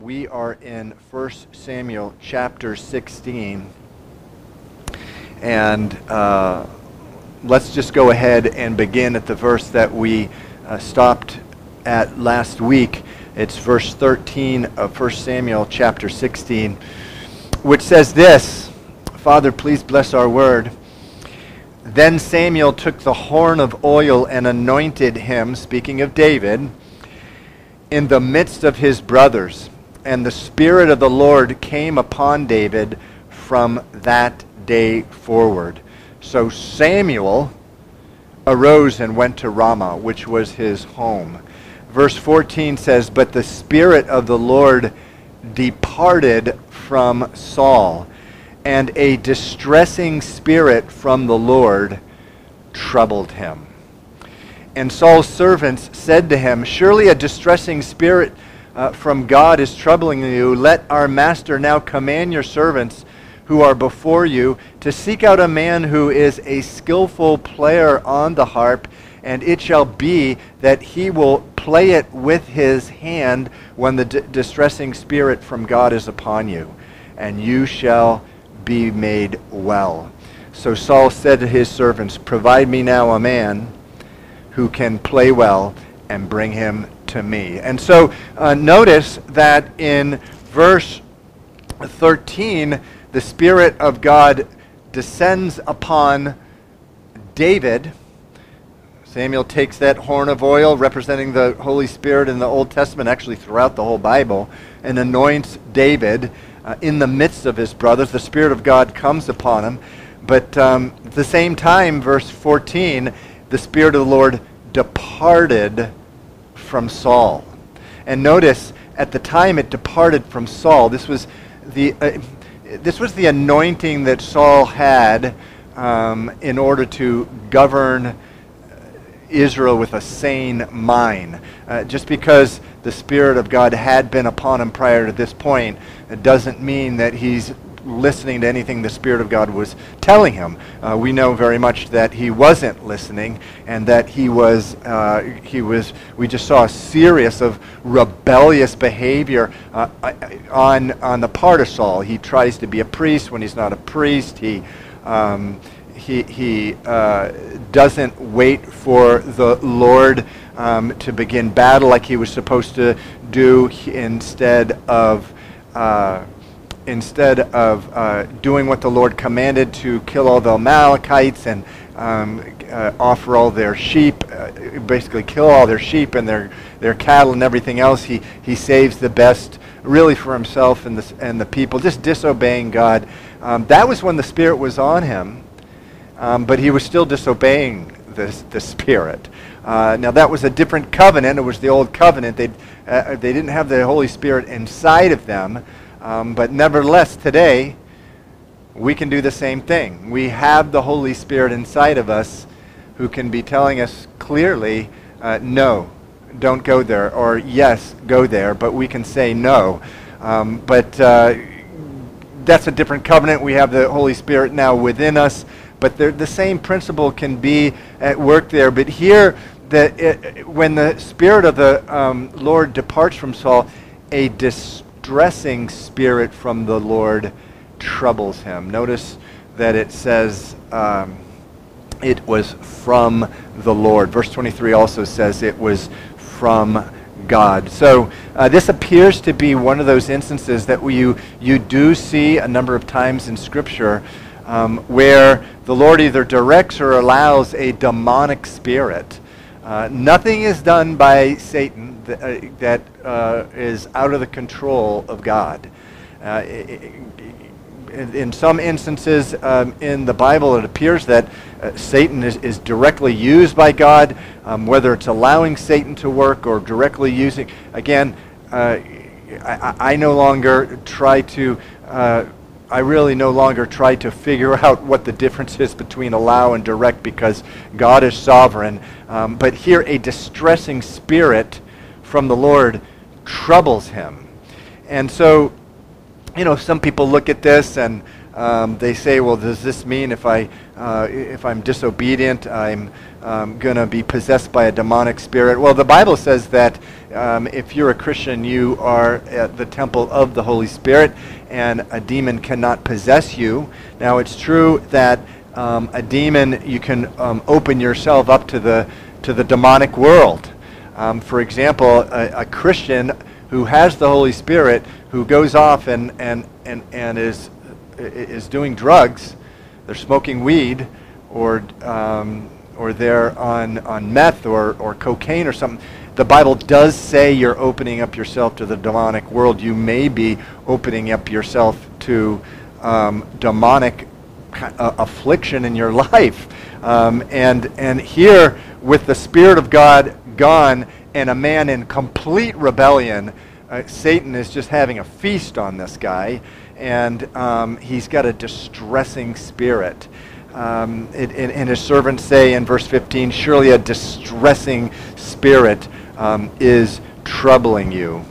We are in 1 Samuel chapter 16, and let's just go ahead and begin at the verse that we stopped at last week. It's verse 13 of 1 Samuel chapter 16, which says this. Father, please bless our word. Then Samuel took the horn of oil and anointed him, speaking of David, in the midst of his brothers. And the Spirit of the Lord came upon David from that day forward. So Samuel arose and went to Ramah, which was his home. Verse 14 says, But the Spirit of the Lord departed from Saul, and a distressing spirit from the Lord troubled him. And Saul's servants said to him, Surely a distressing spirit from God is troubling you. Let our master now command your servants who are before you to seek out a man who is a skillful player on the harp, and it shall be that he will play it with his hand when the distressing spirit from God is upon you, and you shall be made well. So Saul said to his servants, Provide me now a man who can play well, and bring him to me. And so notice that in verse 13, the Spirit of God descends upon David. Samuel takes that horn of oil representing the Holy Spirit in the Old Testament, actually throughout the whole Bible, and anoints David in the midst of his brothers. The Spirit of God comes upon him. But at the same time, verse 14, the Spirit of the Lord departed from Saul. And notice, at the time it departed from Saul, this was the anointing that Saul had in order to govern Israel with a sane mind. Just because the Spirit of God had been upon him prior to this point, it doesn't mean that he's listening to anything the Spirit of God was telling him. We know very much that he wasn't listening, and that we just saw a series of rebellious behavior on the part of Saul. He tries to be a priest when he's not a priest. He doesn't wait for the Lord to begin battle like he was supposed to do. Instead of doing what the Lord commanded, to kill all the Amalekites and offer all their sheep, basically kill all their sheep and their cattle and everything else, he saves the best really for himself and the people, just disobeying God. That was when the Spirit was on him, but he was still disobeying the Spirit. Now that was a different covenant. It was the old covenant. They didn't have the Holy Spirit inside of them. But nevertheless, today, we can do the same thing. We have the Holy Spirit inside of us who can be telling us clearly, no, don't go there, or yes, go there, but we can say no. But that's a different covenant. We have the Holy Spirit now within us, but the same principle can be at work there. But here, when the Spirit of the Lord departs from Saul, a distressing spirit from the Lord troubles him. Notice that it says it was from the Lord. Verse 23 also says it was from God. So this appears to be one of those instances that you do see a number of times in Scripture where the Lord either directs or allows a demonic spirit. Nothing is done by Satan that is out of the control of God. In some instances in the Bible, it appears that Satan is directly used by God, whether it's allowing Satan to work or directly using. Again, I no longer try to. I really no longer try to figure out what the difference is between allow and direct, because God is sovereign. But here, a distressing spirit from the Lord troubles him. And so, some people look at this and They say, well, does this mean if I'm disobedient, I'm going to be possessed by a demonic spirit? Well, the Bible says that if you're a Christian, you are at the temple of the Holy Spirit, and a demon cannot possess you. Now, it's true that a demon, you can open yourself up to the demonic world. For example, a Christian who has the Holy Spirit, who goes off and is doing drugs, they're smoking weed, or they're on meth or cocaine or something. The Bible does say you're opening up yourself to the demonic world. You may be opening up yourself to demonic affliction in your life. And here, with the Spirit of God gone and a man in complete rebellion, Satan is just having a feast on this guy, and he's got a distressing spirit. And his servants say in verse 15, surely a distressing spirit is troubling you.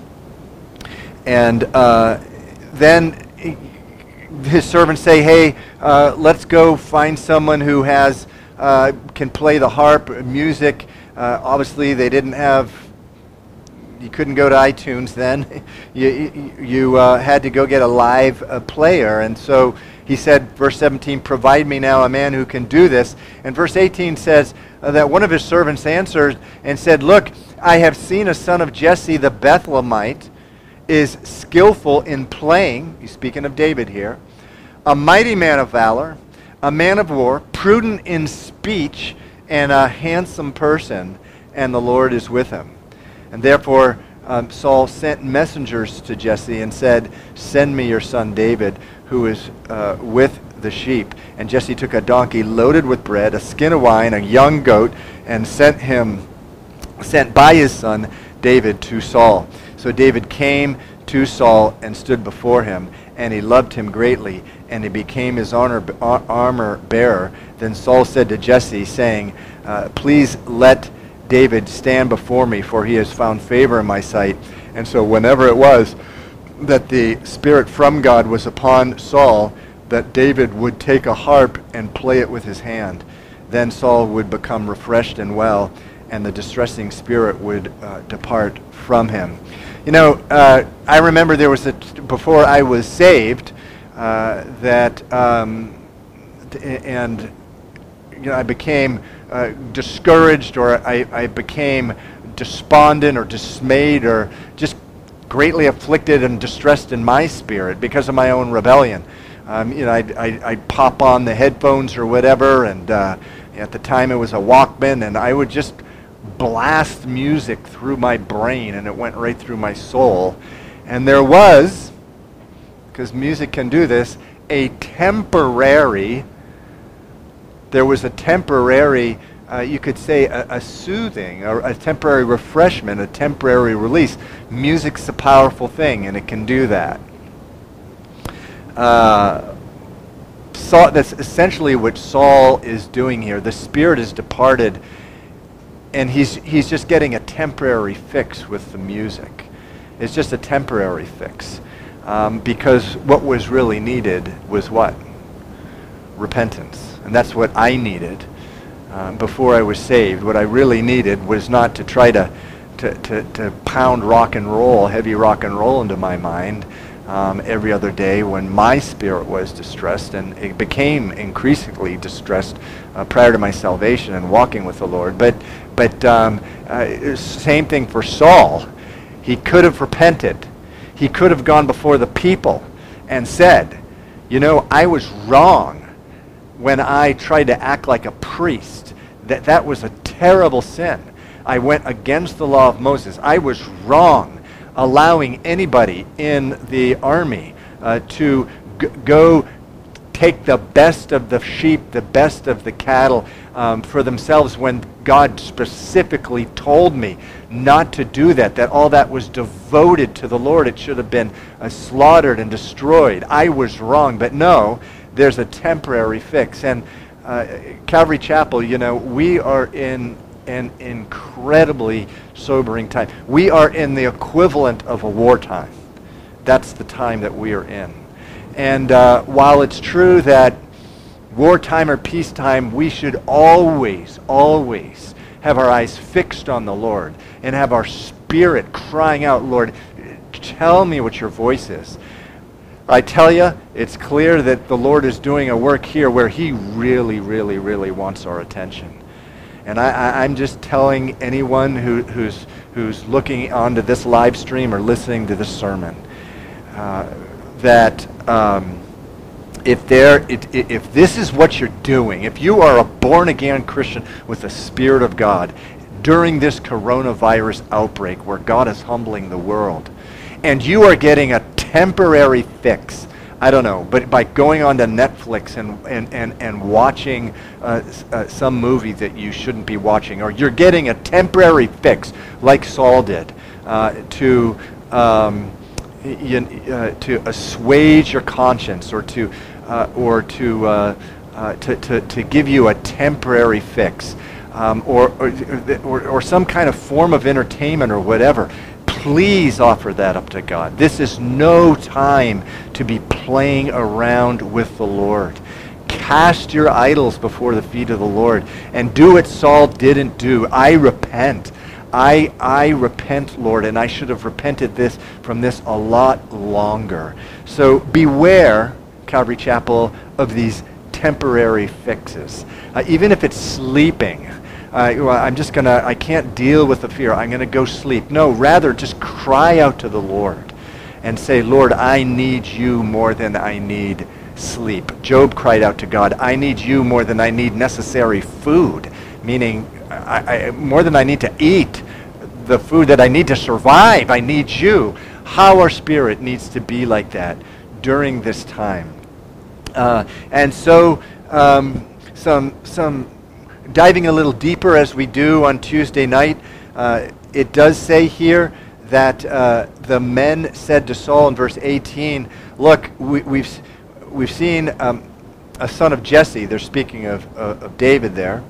And then his servants say, hey, let's go find someone who can play the harp, music. Obviously, they didn't have, you couldn't go to iTunes then. You had to go get a live player. And so he said, verse 17, provide me now a man who can do this. And verse 18 says that one of his servants answered and said, look, I have seen a son of Jesse the Bethlehemite is skillful in playing, he's speaking of David here, a mighty man of valor, a man of war, prudent in speech, and a handsome person, and the Lord is with him. And therefore Saul sent messengers to Jesse and said, send me your son David, who is with the sheep. And Jesse took a donkey loaded with bread, a skin of wine, a young goat, and sent by his son David to Saul. So David came to Saul and stood before him, and he loved him greatly, and he became his armor bearer. Then Saul said to Jesse, saying, please let David stand before me, for he has found favor in my sight. And so whenever it was that the Spirit from God was upon Saul, that David would take a harp and play it with his hand. Then Saul would become refreshed and well, and the distressing spirit would depart from him. You know, I remember there was before I was saved, I became discouraged, or I became despondent or dismayed or just greatly afflicted and distressed in my spirit because of my own rebellion. I'd pop on the headphones or whatever, and at the time it was a Walkman, and I would just blast music through my brain, and it went right through my soul. And there was, because music can do this, there was a temporary, you could say a soothing, or a temporary refreshment, a temporary release. Music's a powerful thing, and it can do that. That's essentially what Saul is doing here. The Spirit has departed, and he's just getting a temporary fix with the music. It's just a temporary fix. Because what was really needed was what? Repentance. And that's what I needed before I was saved. What I really needed was not to try to pound rock and roll, heavy rock and roll into my mind every other day when my spirit was distressed, and it became increasingly distressed prior to my salvation and walking with the Lord. But same thing for Saul. He could have repented. He could have gone before the people and said, I was wrong when I tried to act like a priest. That was a terrible sin. I went against the law of Moses. I was wrong allowing anybody in the army to go take the best of the sheep, the best of the cattle for themselves, when God specifically told me not to do that, that all that was devoted to the Lord. It should have been slaughtered and destroyed. I was wrong, but no, there's a temporary fix. And Calvary Chapel, we are in an incredibly sobering time. We are in the equivalent of a wartime. That's the time that we are in. And while it's true that wartime or peacetime, we should always have our eyes fixed on the Lord and have our spirit crying out, Lord, tell me what your voice is. I tell you, it's clear that the Lord is doing a work here where he really wants our attention. And I'm just telling anyone who's looking onto this live stream or listening to this sermon that if this is what you're doing, if you are a born-again Christian with the Spirit of God during this coronavirus outbreak where God is humbling the world, and you are getting a temporary fix, I don't know, but by going on to Netflix and watching some movie that you shouldn't be watching, or you're getting a temporary fix like Saul did to assuage your conscience, or to give you a temporary fix, or some kind of form of entertainment or whatever. Please offer that up to God. This is no time to be playing around with the Lord. Cast your idols before the feet of the Lord and do what Saul didn't do. I repent. I repent, Lord, and I should have repented from this a lot longer. So beware, Calvary Chapel, of these temporary fixes. Even if it's sleeping. I can't deal with the fear. I'm going to go sleep. No, rather just cry out to the Lord and say, Lord, I need you more than I need sleep. Job cried out to God, I need you more than I need necessary food, meaning more than I need to eat the food that I need to survive. I need you. How our spirit needs to be like that during this time. And so some diving a little deeper as we do on Tuesday night, it does say here that the men said to Saul in verse 18, look, we've seen a son of Jesse, they're speaking of David there,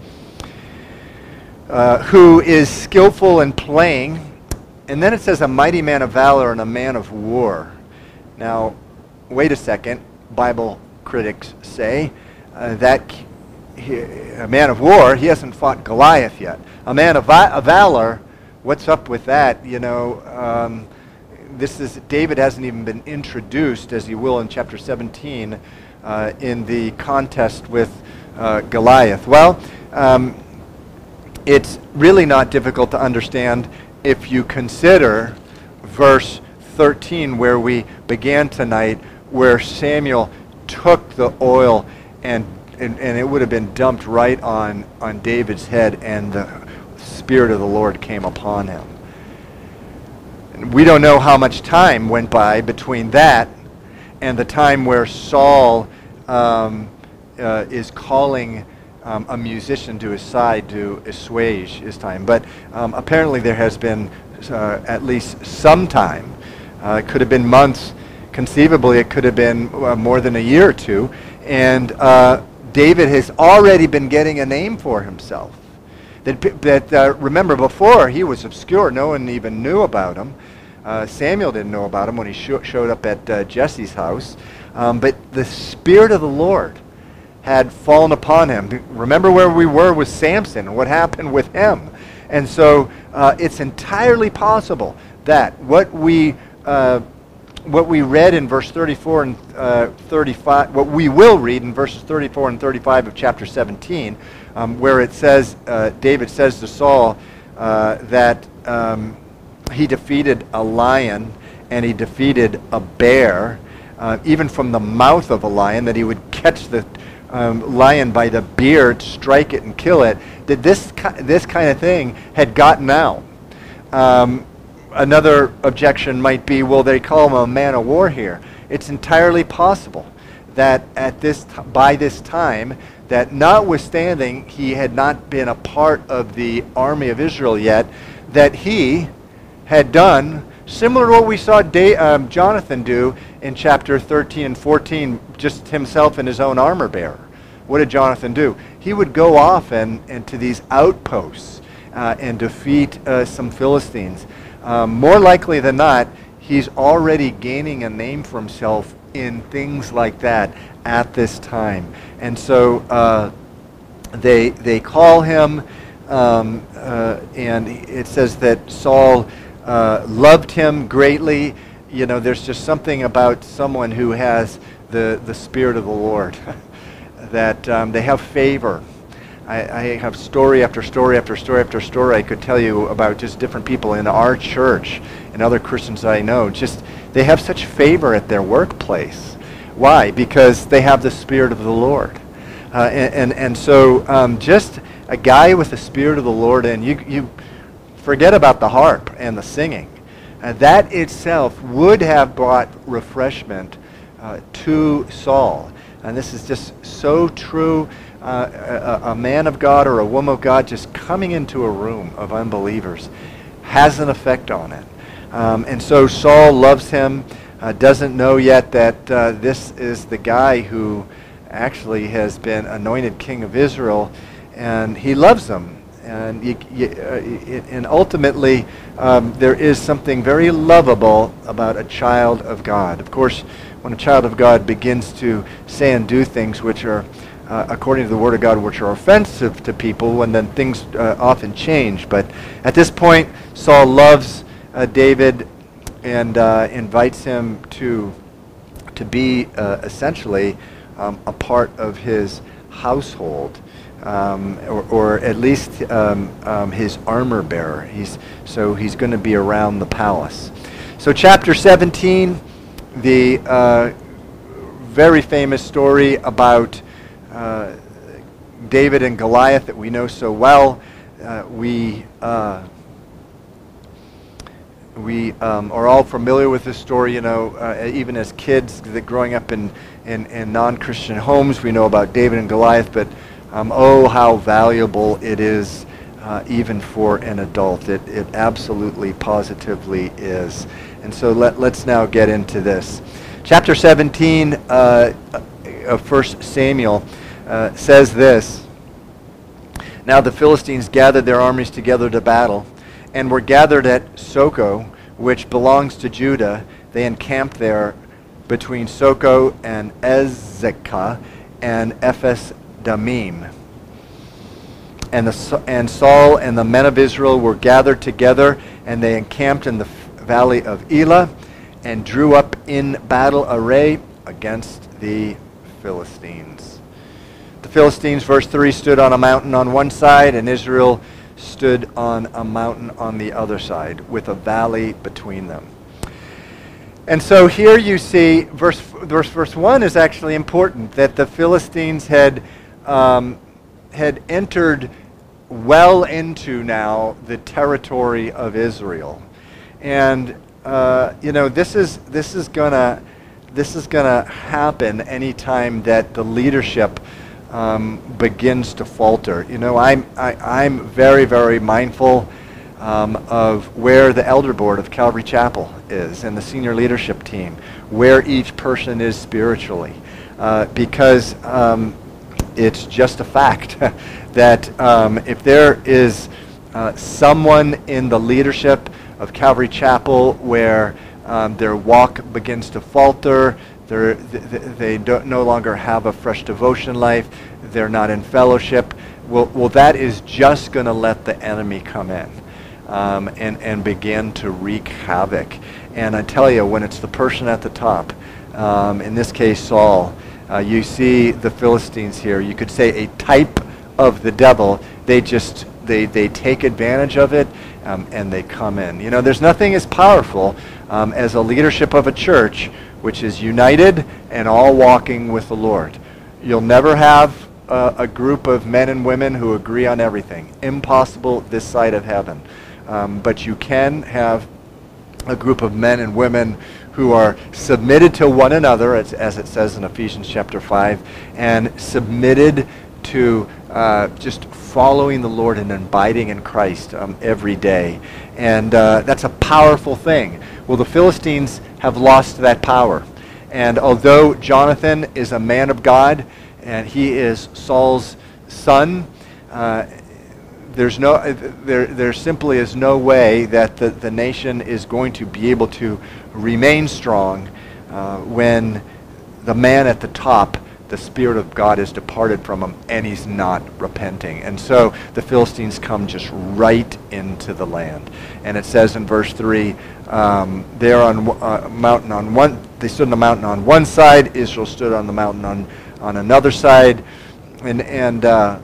who is skillful in playing, and then it says a mighty man of valor and a man of war. Now, wait a second, Bible critics say that a man of war, he hasn't fought Goliath yet. A man of valor, what's up with that? You know, David hasn't even been introduced, as he will in chapter 17, in the contest with Goliath. Well, it's really not difficult to understand if you consider verse 13, where we began tonight, where Samuel took the oil and it would have been dumped right on David's head, and the Spirit of the Lord came upon him. And we don't know how much time went by between that and the time where Saul is calling a musician to his side to assuage his time. But apparently there has been at least some time. It could have been months. Conceivably, it could have been more than a year or two. And David has already been getting a name for himself. Remember, before he was obscure. No one even knew about him. Samuel didn't know about him when he showed up at Jesse's house. But the Spirit of the Lord had fallen upon him. Remember where we were with Samson and what happened with him. And so it's entirely possible that what we read in verse 34 and 35, what we will read in verses 34 and 35 of chapter 17, where it says, David says to Saul that he defeated a lion and he defeated a bear, even from the mouth of a lion, that he would catch the lion by the beard, strike it and kill it, that this kind of thing had gotten out. Another objection might be, well, they call him a man of war here. It's entirely possible that by this time, that notwithstanding he had not been a part of the army of Israel yet, that he had done similar to what we saw Jonathan do in chapter 13 and 14, just himself and his own armor bearer. What did Jonathan do? He would go off and to these outposts and defeat some Philistines. More likely than not, he's already gaining a name for himself in things like that at this time. And so they call him, and it says that Saul loved him greatly. You know, there's just something about someone who has the Spirit of the Lord that they have favor. I have story after story after story after story I could tell you about just different people in our church and other Christians I know. Just they have such favor at their workplace. Why? Because they have the Spirit of the Lord. And so just a guy with the Spirit of the Lord, and you forget about the harp and the singing. That itself would have brought refreshment to Saul. And this is just so true. A man of God or a woman of God just coming into a room of unbelievers has an effect on it. And so Saul loves him, doesn't know yet that this is the guy who actually has been anointed king of Israel, and he loves him. And ultimately, there is something very lovable about a child of God. Of course, when a child of God begins to say and do things which are according to the Word of God, which are offensive to people, and then things often change. But at this point, Saul loves David and invites him to be essentially a part of his household, or at least his armor bearer. He's going to be around the palace. So chapter 17, the very famous story about David and Goliath that we know so well. We are all familiar with this story. You know, even as kids that growing up in non-Christian homes, we know about David and Goliath. But oh, how valuable it is, even for an adult. It absolutely, positively is. And so let's now get into this. Chapter 17 of 1 Samuel says this: Now the Philistines gathered their armies together to battle, and were gathered at Soko, which belongs to Judah. They encamped there between Soko and Ezekah and Ephes Damim. And Saul and the men of Israel were gathered together, and they encamped in the valley of Elah, and drew up in battle array against the Philistines. The Philistines, verse 3, stood on a mountain on one side, and Israel stood on a mountain on the other side, with a valley between them. And so here you see, verse 1 is actually important, that the Philistines had entered well into now the territory of Israel. And you know, this is gonna happen anytime that the leadership begins to falter. You know, I'm very, very mindful of where the elder board of Calvary Chapel is, and the senior leadership team, where each person is spiritually, because it's just a fact that if there is someone in the leadership of Calvary Chapel where their walk begins to falter, they no longer have a fresh devotion life, they're not in fellowship, well that is just going to let the enemy come in and begin to wreak havoc. And I tell you, when it's the person at the top, in this case Saul, you see the Philistines here, you could say a type of the devil. They take advantage of it, and they come in. You know, there's nothing as powerful as a leadership of a church which is united and all walking with the Lord. You'll never have a group of men and women who agree on everything. Impossible this side of heaven. But you can have a group of men and women who are submitted to one another, as it says in Ephesians chapter 5, and submitted to just following the Lord and abiding in Christ every day. And that's a powerful thing. Well, the Philistines have lost that power. And although Jonathan is a man of God, and he is Saul's son, there simply is no way that the nation is going to be able to remain strong when the man at the top, the Spirit of God has departed from him, and he's not repenting. And so the Philistines come just right into the land. And it says in verse 3, they're on mountain on one. They stood on the mountain on one side. Israel stood on the mountain on another side. And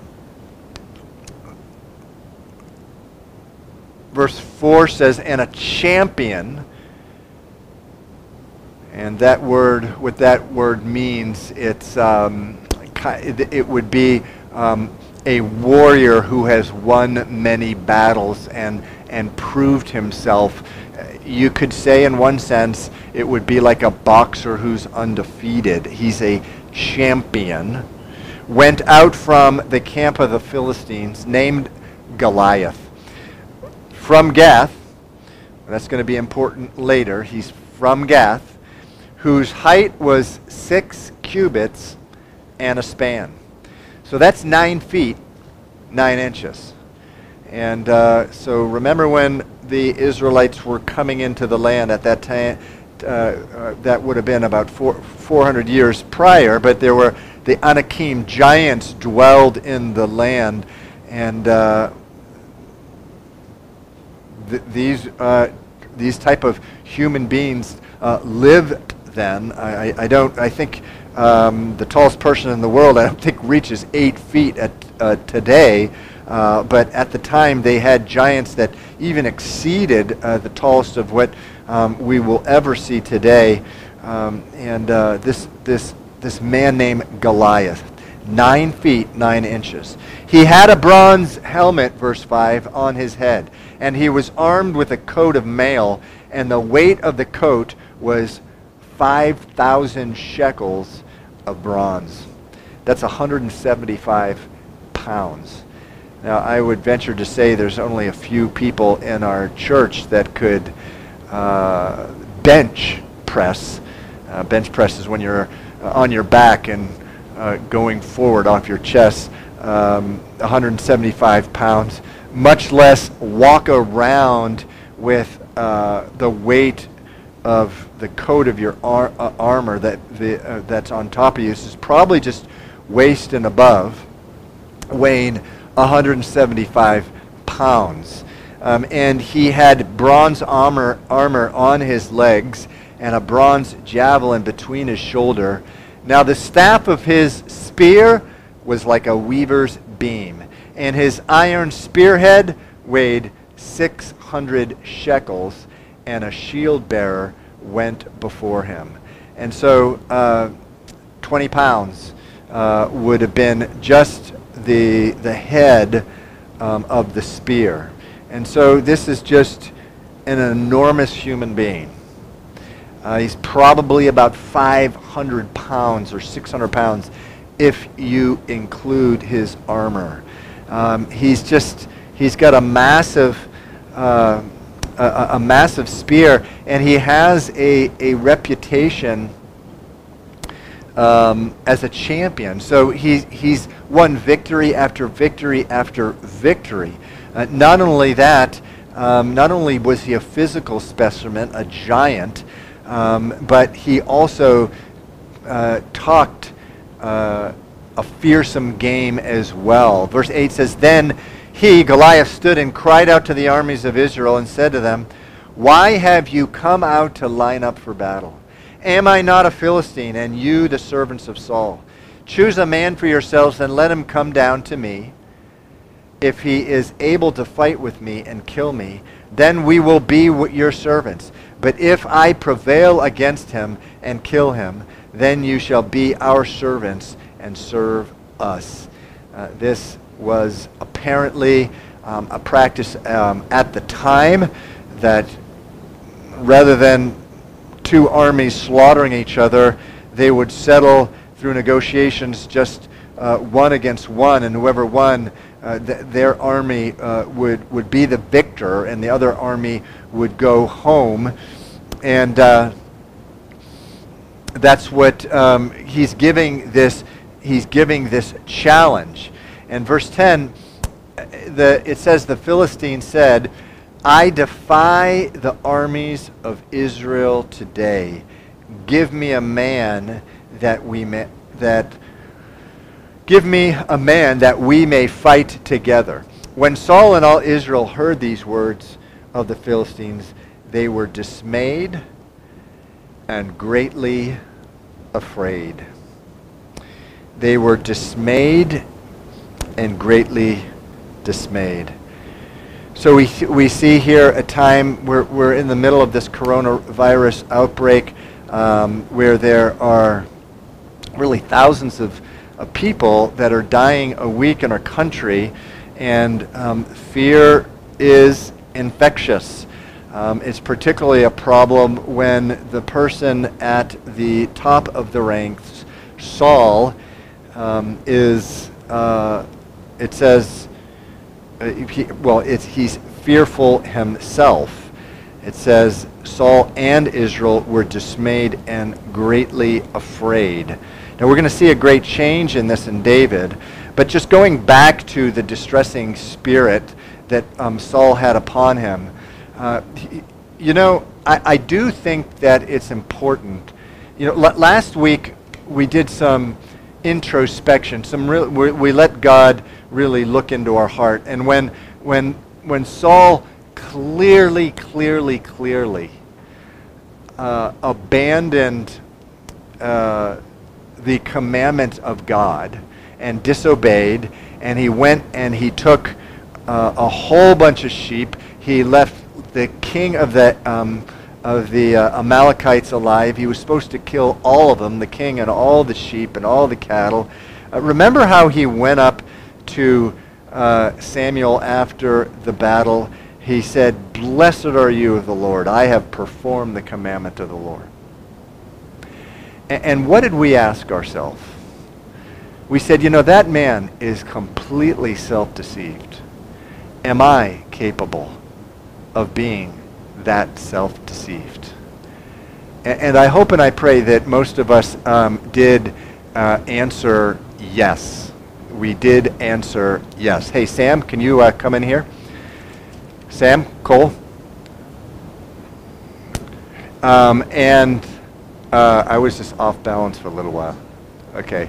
verse 4 says, and a champion. And that word, what that word means, it would be a warrior who has won many battles and proved himself. You could say in one sense it would be like a boxer who's undefeated. He's a champion. Went out from the camp of the Philistines, named Goliath. From Gath, that's going to be important later, he's from Gath, whose height was 6 cubits and a span. So that's 9 feet, 9 inches. And so remember when the Israelites were coming into the land at that time, that would have been about 400 years prior, but there were the Anakim giants dwelled in the land, and these type of human beings lived then. I think the tallest person in the world, I don't think, reaches 8 feet today. But at the time, they had giants that even exceeded the tallest of what we will ever see today. This man named Goliath, 9 feet 9 inches. He had a bronze helmet, verse 5, on his head, and he was armed with a coat of mail, and the weight of the coat was 5,000 shekels of bronze. That's 175 pounds. Now, I would venture to say there's only a few people in our church that could bench press. Bench press is when you're on your back and going forward off your chest, 175 pounds, much less walk around with the weight of the coat of your armor that's on top of you. This is probably just waist and above, weighing 175 pounds. And he had bronze armor on his legs and a bronze javelin between his shoulder. Now the staff of his spear was like a weaver's beam, and his iron spearhead weighed 600 shekels, and a shield bearer went before him. And so 20 pounds would have been just the head of the spear. And so this is just an enormous human being. He's probably about 500 pounds or 600 pounds if you include his armor. He's got a massive spear, and he has a reputation as a champion. So he's won victory after victory after victory. Not only that, not only was he a physical specimen, a giant, but he also talked a fearsome game as well. Verse 8 says, Then he, Goliath, stood and cried out to the armies of Israel and said to them, Why have you come out to line up for battle? Am I not a Philistine, and you the servants of Saul? Choose a man for yourselves and let him come down to me. If he is able to fight with me and kill me, then we will be your servants. But if I prevail against him and kill him, then you shall be our servants and serve us. This was apparently a practice at the time, that rather than two armies slaughtering each other, they would settle through negotiations just one against one, and whoever won, their army would be the victor, and the other army would go home. And that's what he's giving this challenge. And verse 10, it says, the Philistine said, I defy the armies of Israel today. Give me a man give me a man that we may fight together. When Saul and all Israel heard these words of the Philistines, they were dismayed and greatly afraid. They were dismayed and greatly dismayed. So we see here a time where we're in the middle of this coronavirus outbreak, where there are really thousands of people that are dying a week in our country, and fear is infectious. It's particularly a problem when the person at the top of the ranks, Saul, is, it says, he's fearful himself. It says Saul and Israel were dismayed and greatly afraid. Now we're going to see a great change in this in David, but just going back to the distressing spirit that Saul had upon him, I do think that it's important. Last week we did some introspection. We let God really look into our heart, and when Saul clearly abandoned the commandment of God and disobeyed, and he went and he took a whole bunch of sheep. He left the king of the Amalekites alive. He was supposed to kill all of them, the king and all the sheep and all the cattle. Remember how he went up to Samuel after the battle? He said, "Blessed are you of the Lord. I have performed the commandment of the Lord." And what did we ask ourselves? We said, that man is completely self-deceived. Am I capable of being that self-deceived? And I hope and I pray that most of us did answer yes. We did answer yes. Hey, Sam, can you come in here? Sam, Cole? I was just off balance for a little while. Okay.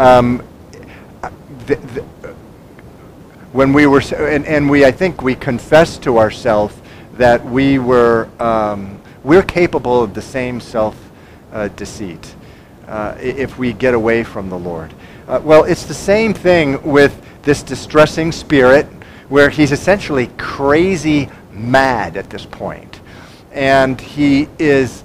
When we were, I think we confessed to ourselves that we're capable of the same self-deceit if we get away from the Lord. Well, it's the same thing with this distressing spirit, where he's essentially crazy mad at this point, and he is.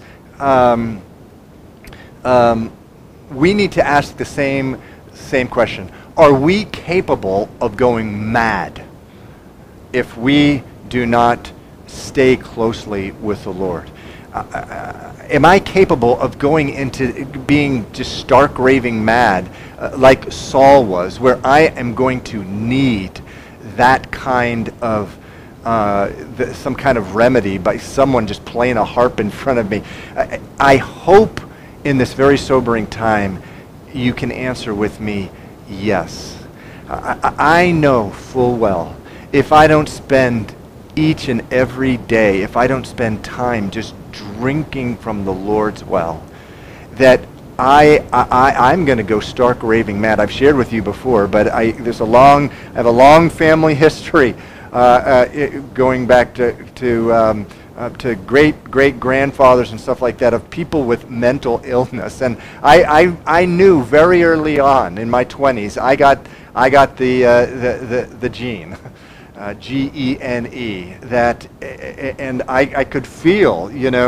We need to ask the same question. Are we capable of going mad if we do not stay closely with the Lord? Am I capable of going into being just stark raving mad like Saul was, where I am going to need that kind of some kind of remedy by someone just playing a harp in front of me? I hope in this very sobering time you can answer with me, yes. I know full well, if I don't spend each and every day, if I don't spend time just drinking from the Lord's well, that I'm going to go stark raving mad. I've shared with you before, but I have a long family history going back to great grandfathers and stuff like that, of people with mental illness. And I knew very early on in my 20s I got the gene, Gene, that, and I could feel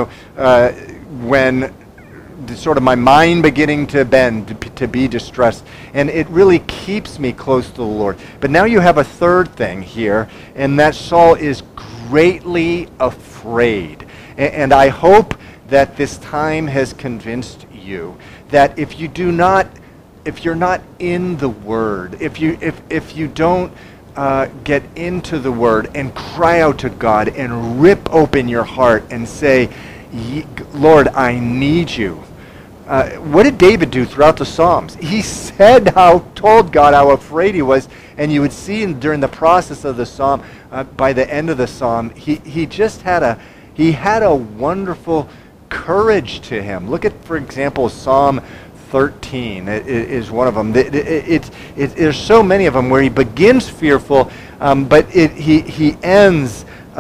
when sort of my mind beginning to bend, to be distressed, and it really keeps me close to the Lord. But now you have a third thing here, and that Saul is greatly afraid. And I hope that this time has convinced you that if you're not in the Word, if you don't get into the Word and cry out to God and rip open your heart and say, Lord, I need you. What did David do throughout the Psalms? He told God how afraid he was, and you would see during the process of the Psalm, by the end of the Psalm, he had a wonderful courage to him. Look at, for example, Psalm 13 is one of them. There's so many of them where he begins fearful, but he ends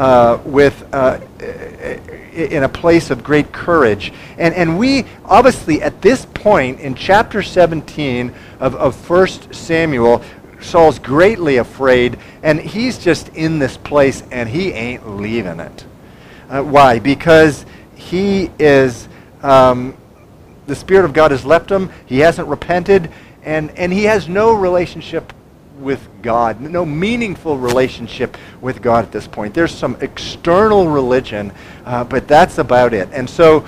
in a place of great courage. And we, obviously, at this point in chapter 17 of 1 Samuel, Saul's greatly afraid, and he's just in this place, and he ain't leaving it. Why? Because he is, the Spirit of God has left him, he hasn't repented, and he has no relationship with God, no meaningful relationship with God at this point. There's some external religion, but that's about it. And so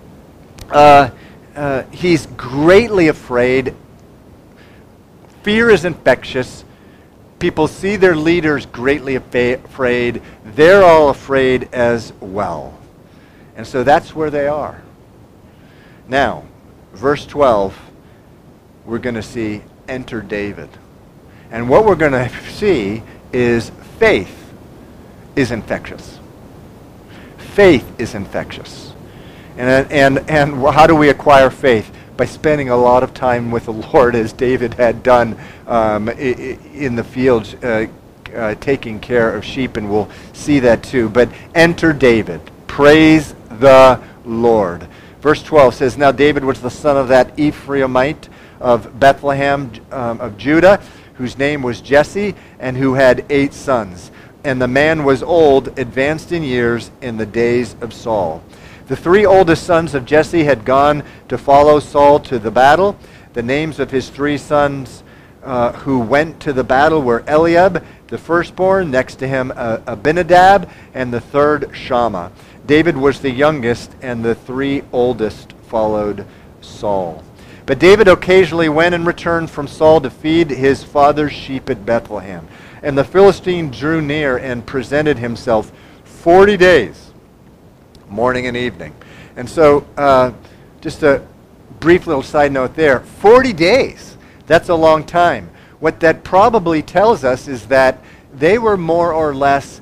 he's greatly afraid. Fear is infectious. People see their leaders greatly afraid. They're all afraid as well. And so that's where they are. Now, verse 12, we're going to see, enter David. And what we're going to see is faith is infectious. Faith is infectious. And how do we acquire faith? By spending a lot of time with the Lord, as David had done in the fields, taking care of sheep, and we'll see that too. But enter David. Praise the Lord. Verse 12 says, Now David was the son of that Ephraimite of Bethlehem of Judah, whose name was Jesse, and who had 8 sons. And the man was old, advanced in years, in the days of Saul. The 3 oldest sons of Jesse had gone to follow Saul to the battle. The names of his 3 sons who went to the battle were Eliab, the firstborn, next to him Abinadab, and the third Shammah. David was the youngest, and the 3 oldest followed Saul. But David occasionally went and returned from Saul to feed his father's sheep at Bethlehem. And the Philistine drew near and presented himself 40 days, morning and evening. And so, just a brief little side note there. 40 days. That's a long time. What that probably tells us is that they were more or less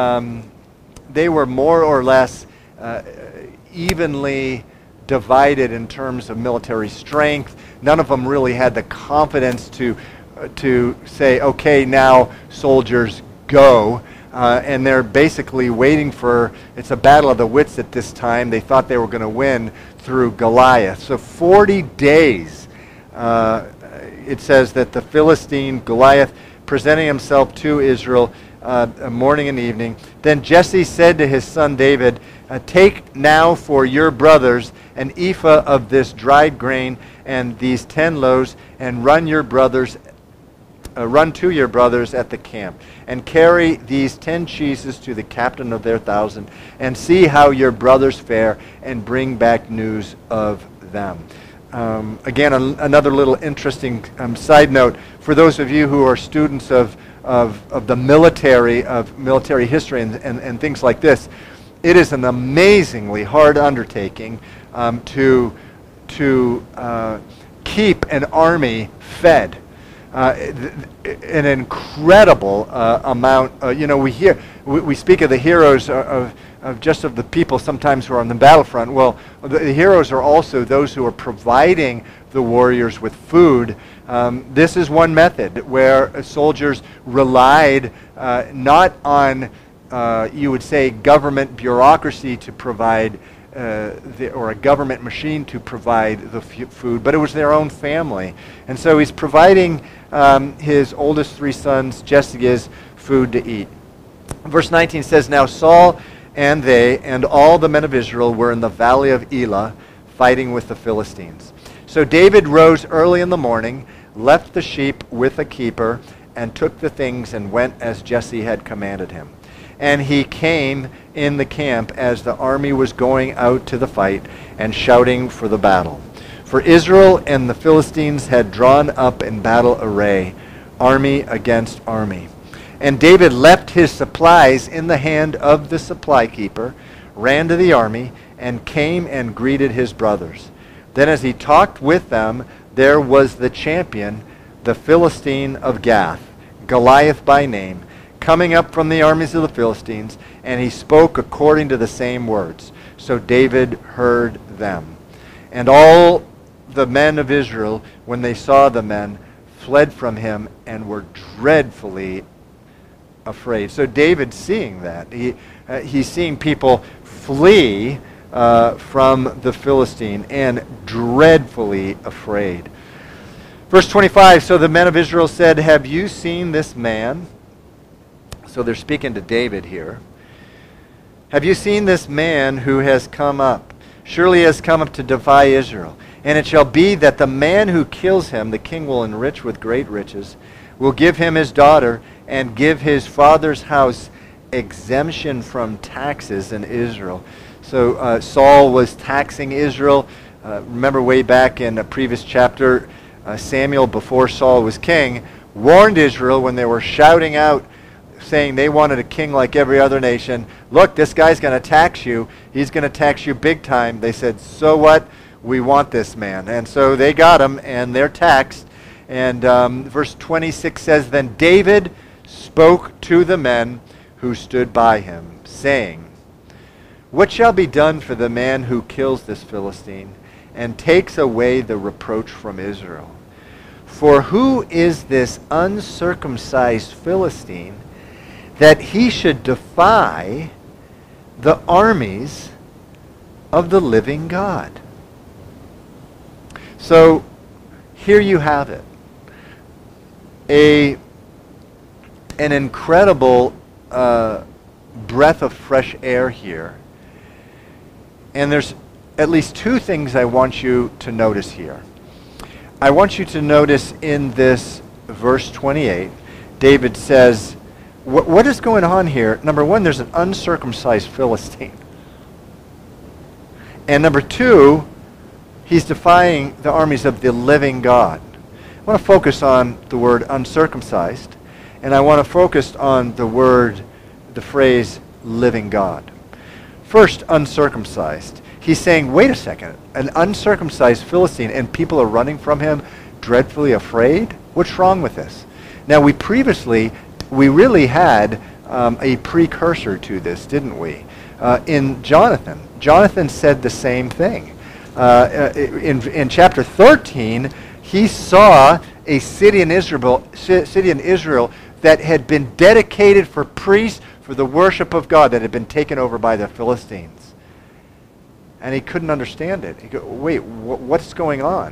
evenly divided in terms of military strength. None of them really had the confidence to say, okay, now soldiers go. And they're basically waiting for, it's a battle of the wits at this time. They thought they were going to win through Goliath. So 40 days, it says that the Philistine, Goliath, presenting himself to Israel morning and evening. Then Jesse said to his son David, Take now for your brothers an ephah of this dried grain and these 10 loaves, and run to your brothers at the camp, and carry these 10 cheeses to the captain of their 1,000, and see how your brothers fare, and bring back news of them. Again, another little interesting side note for those of you who are students of the military history and things like this. It is an amazingly hard undertaking to keep an army fed. An incredible amount. We speak of the heroes of the people sometimes who are on the battlefront. Well, the heroes are also those who are providing the warriors with food. This is one method where soldiers relied not on, you would say, government bureaucracy to provide or a government machine to provide the food, but it was their own family. And so he's providing his oldest 3 sons, Jesse's, food to eat. Verse 19 says, Now Saul and they and all the men of Israel were in the valley of Elah, fighting with the Philistines. So David rose early in the morning, left the sheep with a keeper, and took the things and went as Jesse had commanded him. And he came in the camp as the army was going out to the fight and shouting for the battle. For Israel and the Philistines had drawn up in battle array, army against army. And David left his supplies in the hand of the supply keeper, ran to the army, and came and greeted his brothers. Then as he talked with them, there was the champion, the Philistine of Gath, Goliath by name, coming up from the armies of the Philistines, and he spoke according to the same words. So David heard them. And all the men of Israel, when they saw the men, fled from him and were dreadfully afraid. So David's seeing that. He's seeing people flee from the Philistine and dreadfully afraid. Verse 25, so the men of Israel said, have you seen this man? So they're speaking to David here. Have you seen this man who has come up? Surely he has come up to defy Israel. And it shall be that the man who kills him, the king will enrich with great riches, will give him his daughter, and give his father's house exemption from taxes in Israel. So Saul was taxing Israel. Remember way back in a previous chapter, Samuel, before Saul was king, warned Israel when they were shouting out, saying they wanted a king like every other nation. Look, this guy's going to tax you. He's going to tax you big time. They said, so what? We want this man. And so they got him, and they're taxed. And verse 26 says, then David spoke to the men who stood by him, saying, what shall be done for the man who kills this Philistine and takes away the reproach from Israel? For who is this uncircumcised Philistine that he should defy the armies of the living God? So here you have it. An incredible breath of fresh air here. And there's at least two things I want you to notice here. I want you to notice in this verse 28, David says, what is going on here? Number one, there's an uncircumcised Philistine. And number two, he's defying the armies of the living God. I want to focus on the word uncircumcised, and I want to focus on the phrase living God. First, uncircumcised. He's saying, wait a second, an uncircumcised Philistine, and people are running from him, dreadfully afraid? What's wrong with this? Now, we really had a precursor to this, didn't we? In Jonathan. Jonathan said the same thing. In chapter 13, he saw a city in Israel that had been dedicated for priests for the worship of God, that had been taken over by the Philistines. And he couldn't understand it. He go, wait, what's going on?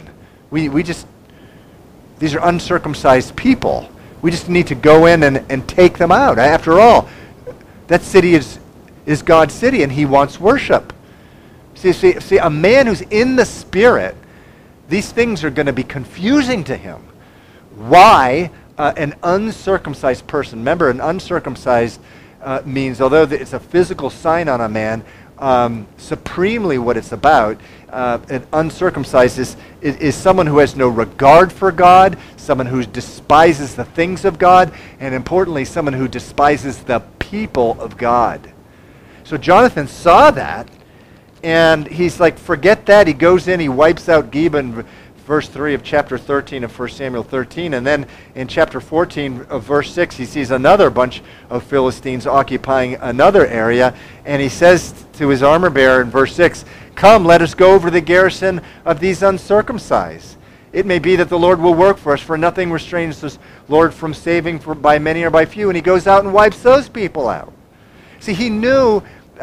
These are uncircumcised people. We just need to go in and take them out. After all, that city is God's city, and he wants worship. See, a man who's in the Spirit, these things are going to be confusing to him. Why an uncircumcised person? Remember, an uncircumcised means, although it's a physical sign on a man, supremely what it's about, an uncircumcised is someone who has no regard for God, someone who despises the things of God, and importantly, someone who despises the people of God. So Jonathan saw that, and he's like, forget that. He goes in, he wipes out Geba in verse 3 of chapter 13 of 1 Samuel 13, and then in chapter 14 of verse 6, he sees another bunch of Philistines occupying another area, and he says to his armor bearer in verse 6, come, let us go over the garrison of these uncircumcised. It may be that the Lord will work for us, for nothing restrains the Lord from saving by many or by few. And he goes out and wipes those people out. See, he knew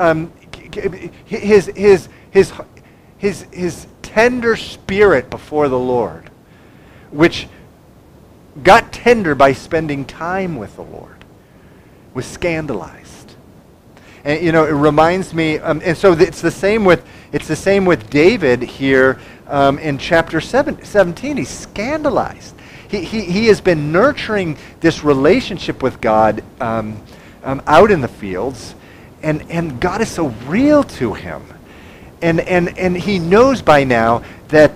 his tender spirit before the Lord, which got tender by spending time with the Lord, was scandalized. And it reminds me, and so it's the same with David here in chapter 17. He's scandalized. He has been nurturing this relationship with God out in the fields, and God is so real to him. And he knows by now that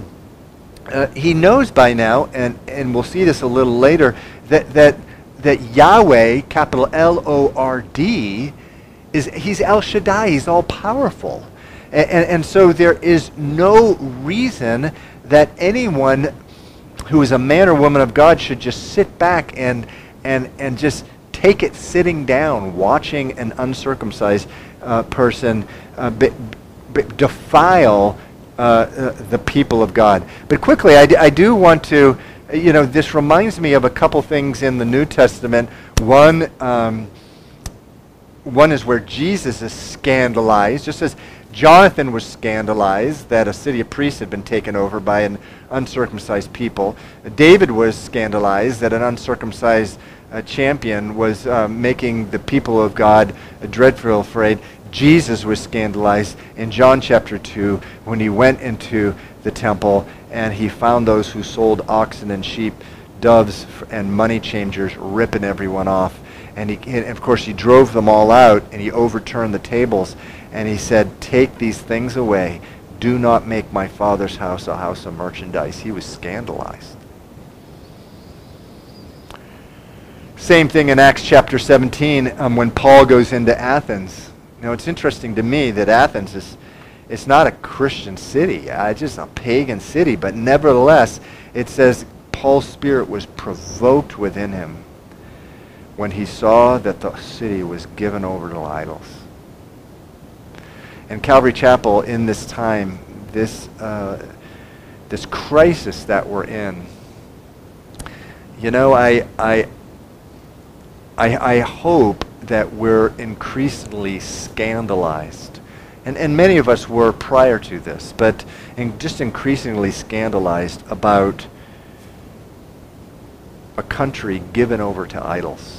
and we'll see this a little later, that Yahweh, capital Lord, he's El Shaddai, he's all powerful. And so there is no reason that anyone who is a man or woman of God should just sit back and just take it sitting down, watching an uncircumcised person defile the people of God. But quickly, I do want to, this reminds me of a couple things in the New Testament. One is where Jesus is scandalized, just as Jonathan was scandalized that a city of priests had been taken over by an uncircumcised people. David was scandalized that an uncircumcised champion was making the people of God dreadfully afraid. Jesus was scandalized in John chapter 2 when he went into the temple and he found those who sold oxen and sheep, doves and money changers, ripping everyone off. And of course he drove them all out and he overturned the tables and he said, "Take these things away. Do not make my Father's house a house of merchandise." He was scandalized. Same thing in Acts chapter 17 when Paul goes into Athens. It's interesting to me that Athens it's not a Christian city. It's just a pagan city. But nevertheless, it says Paul's spirit was provoked within him when he saw that the city was given over to idols. And Calvary Chapel, in this time, this crisis that we're in, I hope that we're increasingly scandalized. And many of us were prior to this, but just increasingly scandalized about a country given over to idols.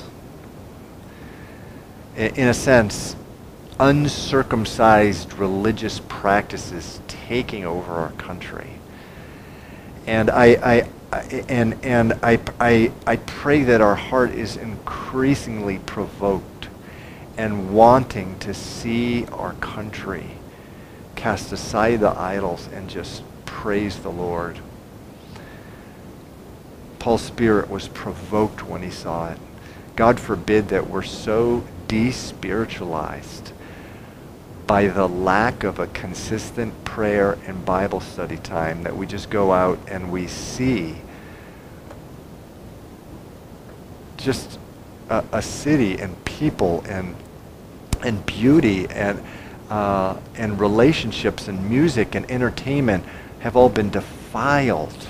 In a sense, uncircumcised religious practices taking over our country. And I pray that our heart is increasingly provoked and wanting to see our country cast aside the idols and just praise the Lord. Paul's spirit was provoked when he saw it. God forbid that we're so despiritualized by the lack of a consistent prayer and Bible study time that we just go out and we see just a city and people and beauty and relationships and music and entertainment have all been defiled.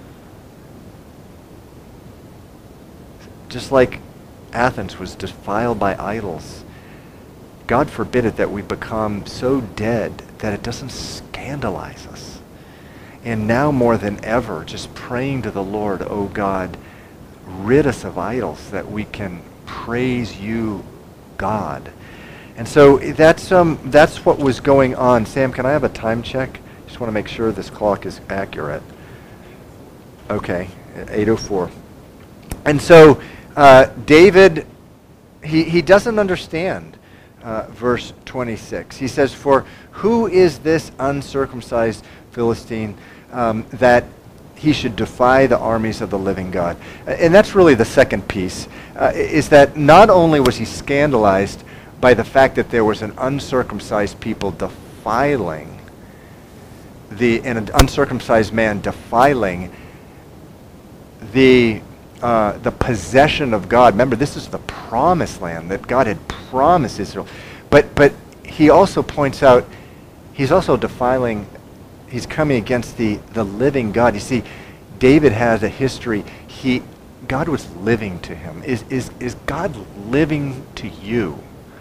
Just like Athens was defiled by idols. God forbid it that we become so dead that it doesn't scandalize us. And now more than ever, just praying to the Lord, "Oh God, rid us of idols that we can praise you, God." And so that's what was going on. Sam, can I have a time check? Just want to make sure this clock is accurate. Okay, 8:04. And so David, he doesn't understand verse 26. He says, "For who is this uncircumcised Philistine that he should defy the armies of the living God?" And that's really the second piece, is that not only was he scandalized by the fact that there was an uncircumcised people defiling, an uncircumcised man defiling the possession of God. Remember, this is the promised land that God had promised Israel. But he also points out he's also defiling, he's coming against the living God. You see, David has a history. God was living to him. Is God living to you?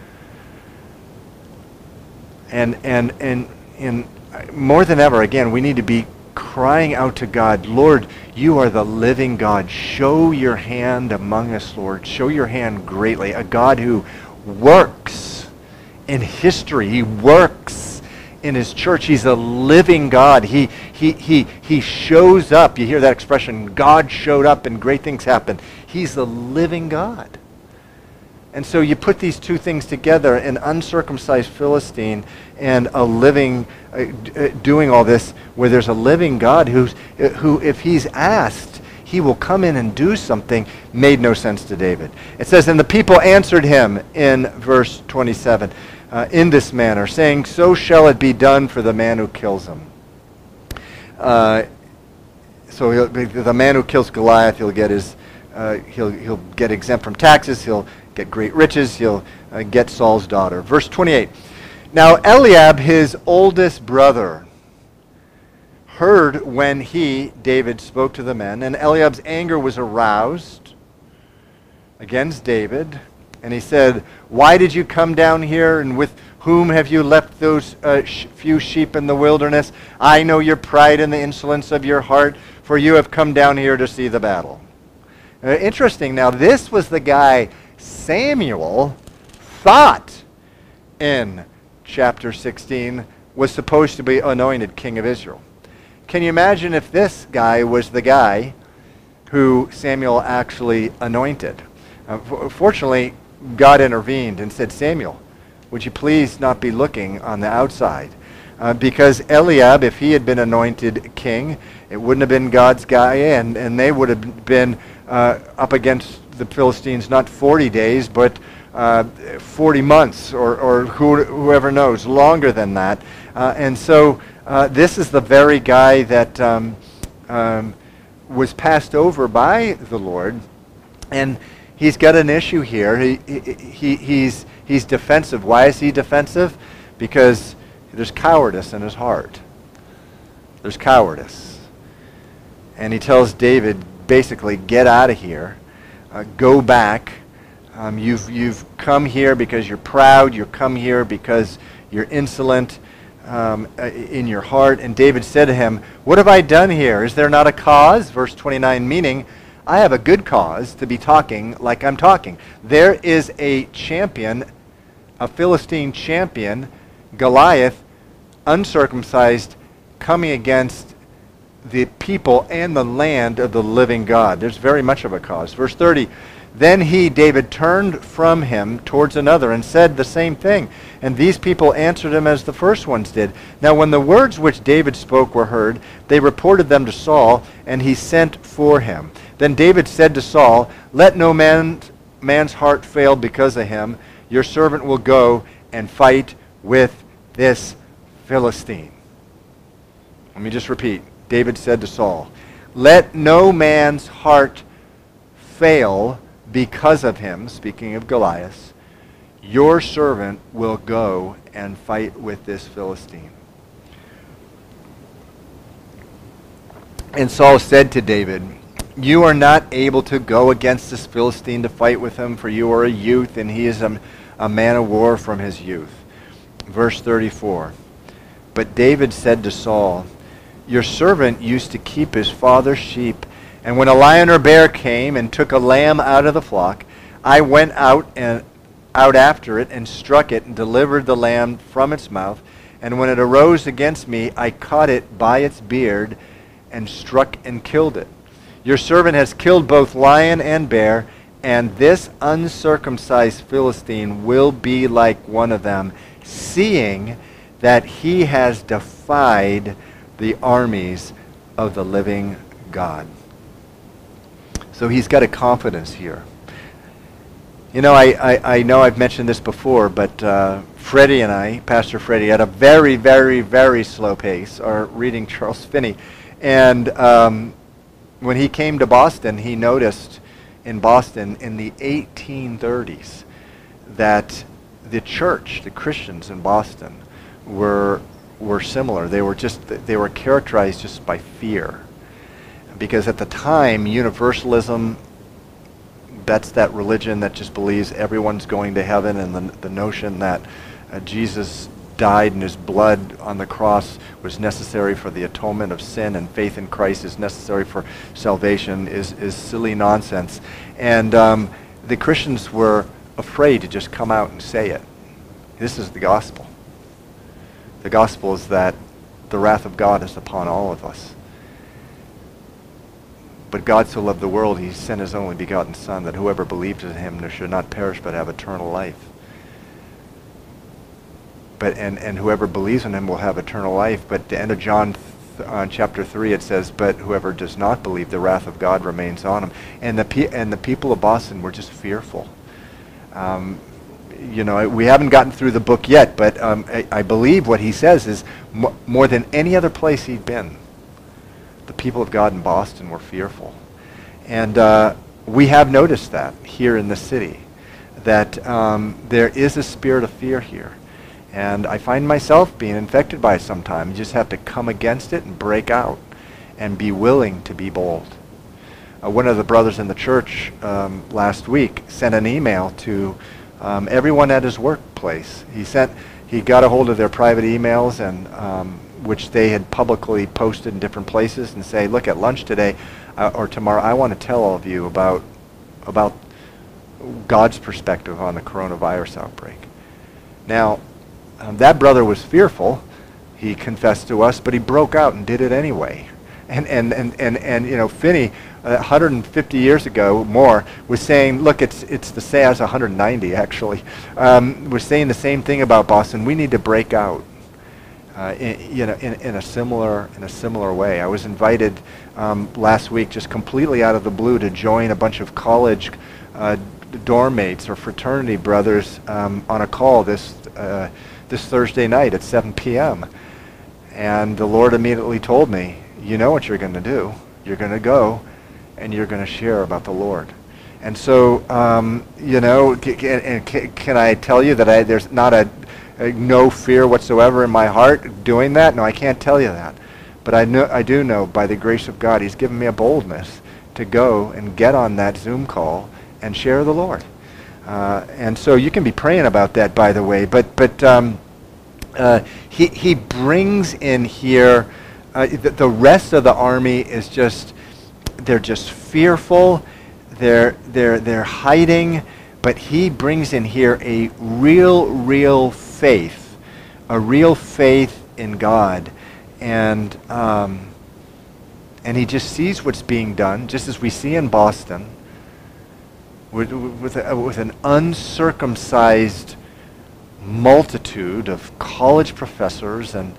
And more than ever, again, we need to be crying out to God, "Lord, you are the living God. Show your hand among us, Lord. Show your hand greatly." A God who works in history. He works in his church. He's a living God. He shows up. You hear that expression, God showed up and great things happened. He's the living God. And so you put these two things together, an uncircumcised Philistine and a living, doing all this, where there's a living God who, if he's asked, he will come in and do something, made no sense to David. It says, "And the people answered him," in verse 27, "in this manner, saying, so shall it be done for the man who kills him." So the man who kills Goliath, he'll get he'll get exempt from taxes, he'll get great riches, he'll get Saul's daughter. Verse 28. "Now Eliab, his oldest brother, heard when he, David, spoke to the men, and Eliab's anger was aroused against David. And he said, "Why did you come down here, and with whom have you left those few sheep in the wilderness? I know your pride and the insolence of your heart, for you have come down here to see the battle." Interesting. Now, this was the guy Samuel thought in chapter 16 was supposed to be anointed king of Israel. Can you imagine if this guy was the guy who Samuel actually anointed? Fortunately, God intervened and said, "Samuel, would you please not be looking on the outside?" Because Eliab, if he had been anointed king, it wouldn't have been God's guy, and they would have been up against the Philistines not 40 days, but 40 months, or whoever knows, longer than that. And so this is the very guy that was passed over by the Lord, and he's got an issue here. He's defensive. Why is he defensive? Because there's cowardice in his heart. There's cowardice. And he tells David, basically, get out of here. Go back. You've come here because you're proud. You've come here because you're insolent in your heart. And David said to him, "What have I done here? Is there not a cause?" Verse 29, meaning, I have a good cause to be talking like I'm talking. There is a champion, a Philistine champion, Goliath, uncircumcised, coming against the people and the land of the living God. There's very much of a cause. Verse 30, then he, David, turned from him towards another and said the same thing. And these people answered him as the first ones did. Now when the words which David spoke were heard, they reported them to Saul, and he sent for him. Then David said to Saul, "Let no man's heart fail because of him. Your servant will go and fight with this Philistine." Let me just repeat. David said to Saul, "Let no man's heart fail because of him," speaking of Goliath. "Your servant will go and fight with this Philistine." And Saul said to David, "You are not able to go against this Philistine to fight with him, for you are a youth, and he is a man of war from his youth." Verse 34, but David said to Saul, "Your servant used to keep his father's sheep, and when a lion or bear came and took a lamb out of the flock, I went out after it and struck it and delivered the lamb from its mouth. And when it arose against me, I caught it by its beard and struck and killed it. Your servant has killed both lion and bear, and this uncircumcised Philistine will be like one of them, seeing that he has defied the armies of the living God." So he's got a confidence here. You know, I know I've mentioned this before, but Freddie and I, Pastor Freddie, at a very, very, very slow pace, are reading Charles Finney. And when he came to Boston, he noticed in Boston in the 1830s that the church, the Christians in Boston, were similar. They were characterized just by fear. Because at the time, universalism, that's that religion that just believes everyone's going to heaven, and the notion that Jesus died and his blood on the cross was necessary for the atonement of sin, and faith in Christ is necessary for salvation is silly nonsense. And the Christians were afraid to just come out and say it. This is the gospel. The gospel is that the wrath of God is upon all of us. But God so loved the world, he sent his only begotten Son, that whoever believes in him should not perish but have eternal life. And whoever believes in him will have eternal life. But at the end of John chapter 3, it says, "But whoever does not believe, the wrath of God remains on him." And the people of Boston were just fearful. You know, we haven't gotten through the book yet, but I believe what he says is more than any other place he'd been, the people of God in Boston were fearful. And we have noticed that here in the city, that there is a spirit of fear here. And I find myself being infected by it sometimes. You just have to come against it and break out and be willing to be bold. One of the brothers in the church last week sent an email to everyone at his workplace. He got a hold of their private emails, and which they had publicly posted in different places, and say, look, at lunch today or tomorrow, I want to tell all of you about God's perspective on the coronavirus outbreak. Now, that brother was fearful, he confessed to us, but he broke out and did it anyway. And you know, Finney, 150 years ago, more, was saying, look, it's the same, I was 190 actually, was saying the same thing about Boston. We need to break out, in a similar way. I was invited last week, just completely out of the blue, to join a bunch of college dorm mates or fraternity brothers on a call this Thursday night at 7 p.m. And the Lord immediately told me, you know what you're going to do. You're going to go and you're going to share about the Lord. And so, can I tell you that there's not no fear whatsoever in my heart doing that? No, I can't tell you that. But I do know, by the grace of God, He's given me a boldness to go and get on that Zoom call and share the Lord. And so you can be praying about that, by the way. But he brings in here the rest of the army is just, they're just fearful. They're hiding. But he brings in here a real faith, in God, and he just sees what's being done, just as we see in Boston, with an uncircumcised multitude of college professors and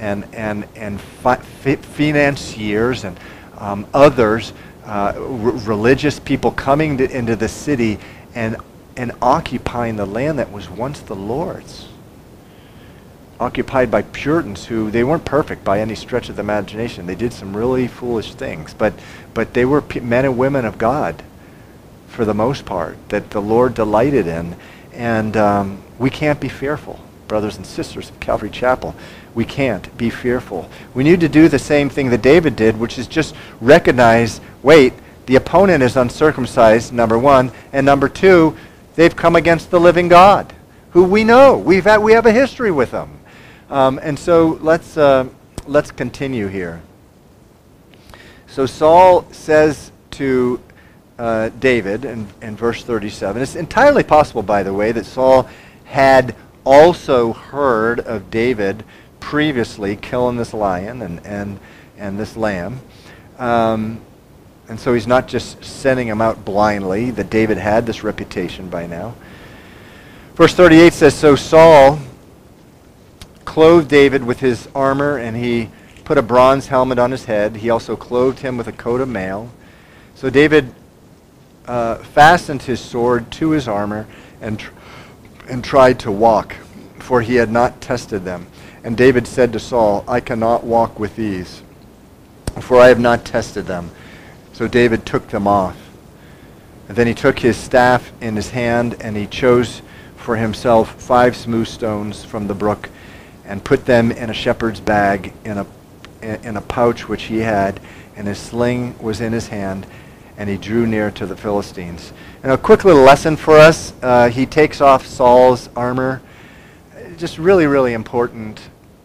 financiers and others, religious people coming into the city and occupying the land that was once the Lord's, occupied by Puritans who, they weren't perfect by any stretch of the imagination. They did some really foolish things, but they were men and women of God for the most part, that the Lord delighted in. And we can't be fearful, brothers and sisters of Calvary Chapel. We can't be fearful. We need to do the same thing that David did, which is just recognize, wait, the opponent is uncircumcised, number one, and number two, they've come against the living God, who we know. We have a history with them. And so let's continue here. So Saul says to David in verse 37, it's entirely possible, by the way, that Saul had also heard of David previously killing this lion and this lamb. And so he's not just sending him out blindly, that David had this reputation by now. Verse 38 says, so Saul clothed David with his armor, and he put a bronze helmet on his head. He also clothed him with a coat of mail. So David fastened his sword to his armor and tried to walk, for he had not tested them. And David said to Saul, I cannot walk with these, for I have not tested them. So David took them off. And then he took his staff in his hand, and he chose for himself 5 smooth stones from the brook, and put them in a shepherd's bag in a pouch which he had, and his sling was in his hand, and he drew near to the Philistines. And a quick little lesson for us. He takes off Saul's armor. Just really important.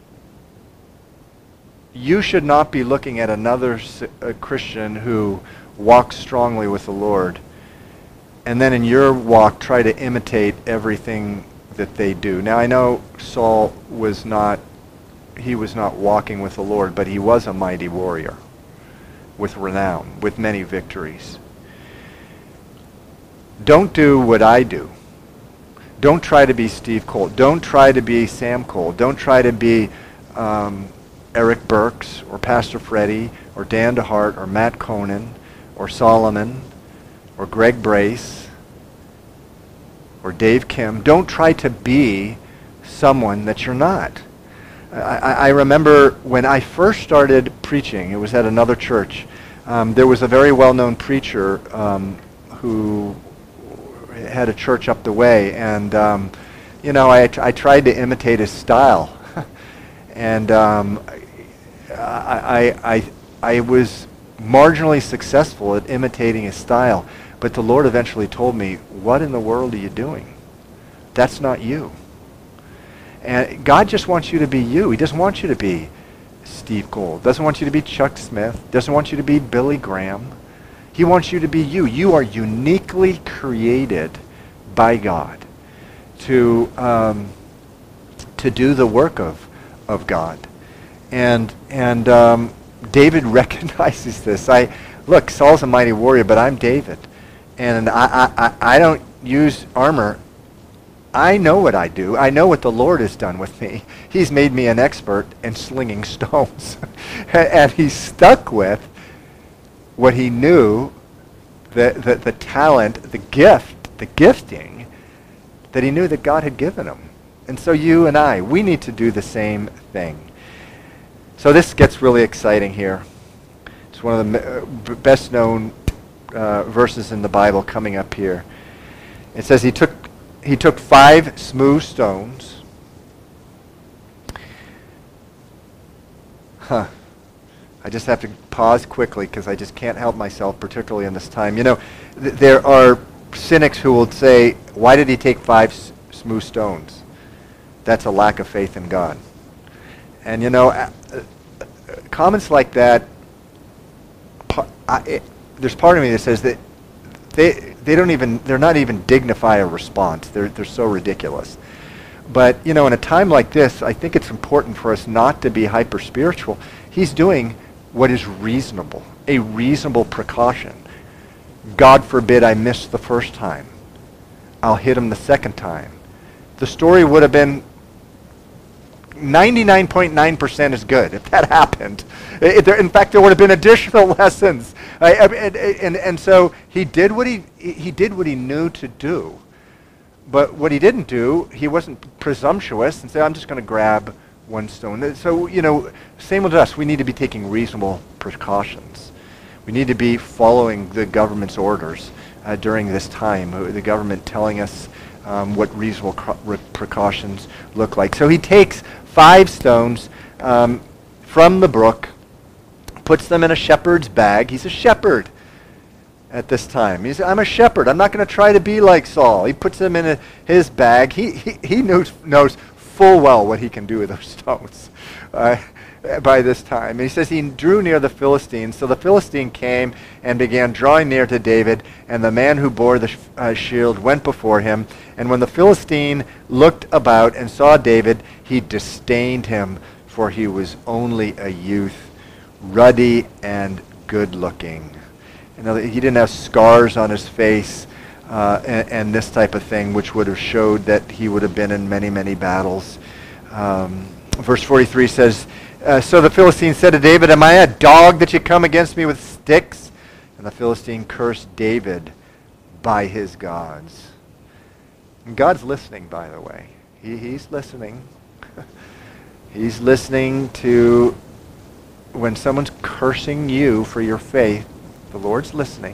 You should not be looking at another Christian who walks strongly with the Lord, and then in your walk try to imitate everything that they do. Now I know Saul was not walking with the Lord, but he was a mighty warrior with renown, with many victories. Don't do what I do. Don't try to be Steve Cole. Don't try to be Sam Cole. Don't try to be Eric Burks or Pastor Freddie or Dan DeHart or Matt Conan or Solomon or Greg Brace or Dave Kim. Don't try to be someone that you're not. I remember when I first started preaching, it was at another church. There was a very well-known preacher who had a church up the way, and I tried to imitate his style, and I was marginally successful at imitating his style. But the Lord eventually told me, "What in the world are you doing? That's not you." And God just wants you to be you. He doesn't want you to be Steve Gould. Doesn't want you to be Chuck Smith. Doesn't want you to be Billy Graham. He wants you to be you. You are uniquely created by God to do the work of God. And David recognizes this. Look, Saul's a mighty warrior, but I'm David. And I don't use armor. I know what I do. I know what the Lord has done with me. He's made me an expert in slinging stones. And he stuck with what he knew, the talent, the gift, the gifting that he knew that God had given him. And so you and I, we need to do the same thing. So this gets really exciting here. It's one of the best known verses in the Bible coming up here. It says he took 5 smooth stones. I just have to pause quickly because I just can't help myself, particularly in this time. There are cynics who will say, "Why did he take 5 smooth stones?" That's a lack of faith in God. And comments like that, there's part of me that says that they're not even dignify a response. They're so ridiculous. But in a time like this, I think it's important for us not to be hyper spiritual. He's doing what is reasonable, a reasonable precaution. God forbid I miss the first time. I'll hit him the second time. The story would have been 99.9% as good if that happened. In fact, there would have been additional lessons. And so he did what he knew to do. But what he didn't do, he wasn't presumptuous and said, "I'm just going to grab one stone." So, same with us. We need to be taking reasonable precautions. We need to be following the government's orders during this time, the government telling us what reasonable precautions look like. So he takes 5 stones from the brook, puts them in a shepherd's bag. He's a shepherd at this time. He said, "I'm a shepherd. I'm not going to try to be like Saul." He puts them in his bag. He knows full well what he can do with those stones by this time. And he says he drew near the Philistine. So the Philistine came and began drawing near to David, and the man who bore the shield went before him. And when the Philistine looked about and saw David, he disdained him, for he was only a youth, ruddy and good-looking. He didn't have scars on his face and this type of thing, which would have showed that he would have been in many, many battles. Verse 43 says, so the Philistine said to David, "Am I a dog that you come against me with sticks?" And the Philistine cursed David by his gods. And God's listening, by the way. He's listening. He's listening to when someone's cursing you for your faith. The Lord's listening.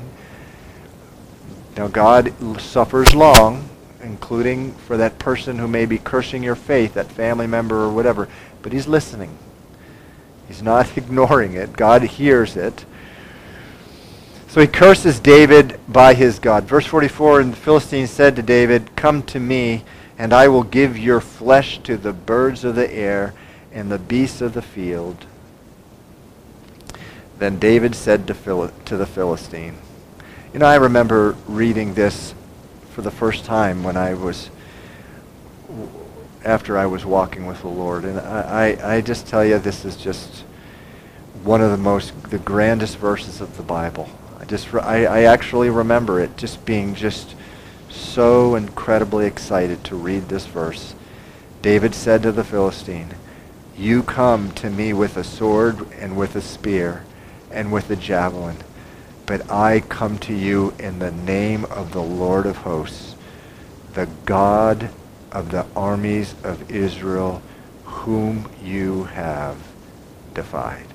Now God suffers long, including for that person who may be cursing your faith, that family member or whatever, but he's listening. He's not ignoring it. God hears it. So he curses David by his God. Verse 44, and the Philistine said to David, "Come to me, and I will give your flesh to the birds of the air and the beasts of the field." Then David said to the Philistine, I remember reading this for the first time after I was walking with the Lord. And I just tell you, this is just one of the grandest verses of the Bible. I actually remember it just being just so incredibly excited to read this verse. David said to the Philistine, "You come to me with a sword and with a spear and with a javelin, but I come to you in the name of the Lord of hosts, the God of the armies of Israel, whom you have defied."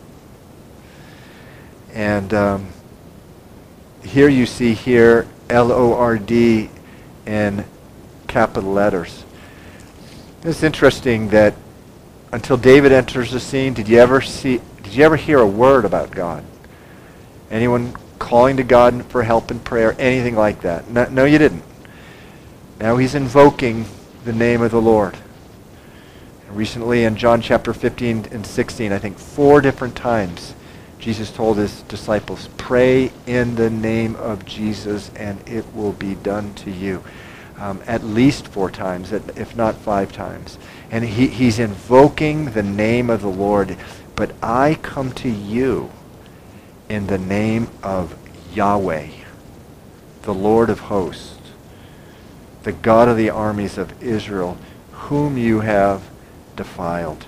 And here you see Lord in capital letters. It's interesting that until David enters the scene, did you ever hear a word about God? Anyone calling to God for help in prayer, anything like that? No, you didn't. Now he's invoking the name of the Lord. Recently in John chapter 15 and 16, I think 4 different times, Jesus told his disciples, pray in the name of Jesus and it will be done to you. At least 4 times, if not 5 times. And he's invoking the name of the Lord. But I come to you in the name of Yahweh, the Lord of hosts, the God of the armies of Israel, whom you have defiled.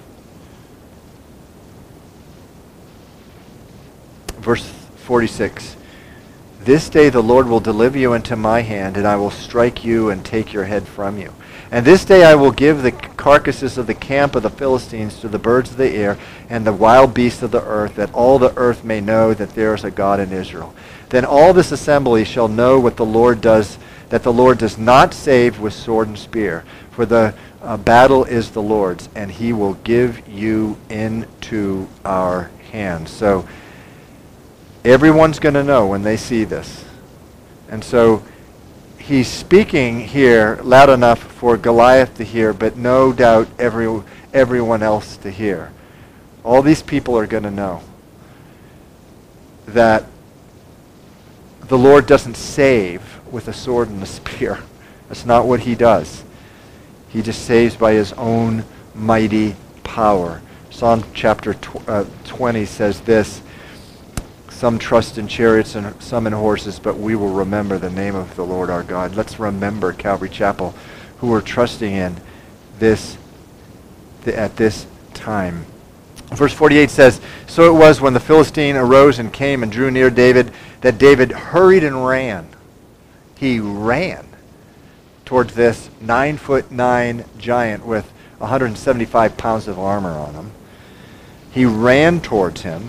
Verse 46. This day the Lord will deliver you into my hand, and I will strike you and take your head from you. And this day I will give the carcasses of the camp of the Philistines to the birds of the air and the wild beasts of the earth, that all the earth may know that there is a God in Israel. Then all this assembly shall know what the Lord does, that the Lord does not save with sword and spear, for the battle is the Lord's, and he will give you into our hands. So everyone's going to know when they see this. And so he's speaking here loud enough for Goliath to hear, but no doubt everyone else to hear. All these people are going to know that the Lord doesn't save with a sword and a spear. That's not what he does. He just saves by his own mighty power. Psalm chapter 20 says this, some trust in chariots and some in horses, but we will remember the name of the Lord our God. Let's remember Calvary Chapel, who we're trusting in this at this time. Verse 48 says, so it was when the Philistine arose and came and drew near David, that David hurried and ran. He ran towards this 9'9" giant with 175 pounds of armor on him. He ran towards him.